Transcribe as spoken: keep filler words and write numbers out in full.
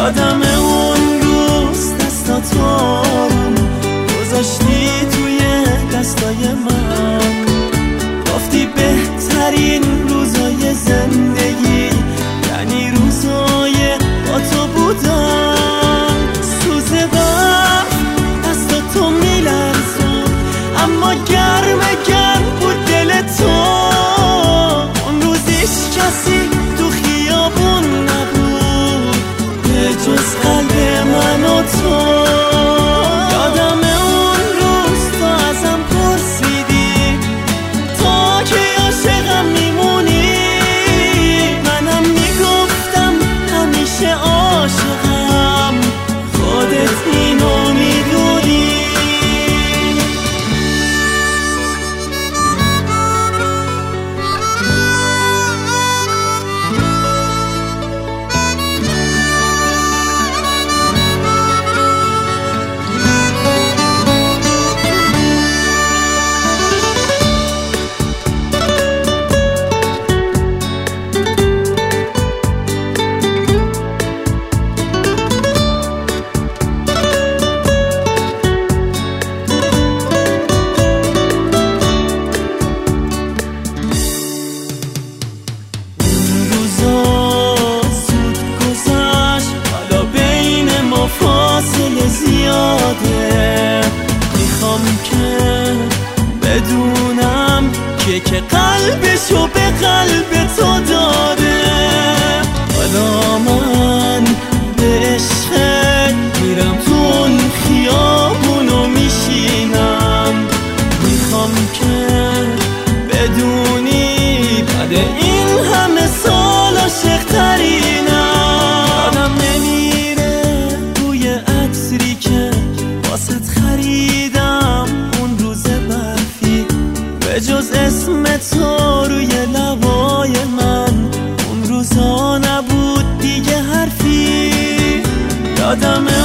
یادم اون روز دستاتو آروم گذاشتی توی دستای من، گفتی بهترین روزای زندگی یعنی روزای با تو بودن. سوز وقت دستاتو میلرزم اما گرم گرم بود دل تو. اون روزیش کسی تو خیابون نبود به جز قلب من و تو. یادم اون روز تو ازم پرسیدی تا که عاشقم میمونی، منم میگفتم همیشه عاشقم، خودت اینو میدونی. فاصله زیاده، میخوام که بدونم که که قلبشو به قلب تو داده. حالا من به عشقت میرم تو اون خیابونو میشینم، میخوام که بدونی بعد این همه سال عاشق ترینم. آدم خریدم اون روز برفی به جز اسم تو روی لبای من، اون روزا نبود دیگه حرفی. یادم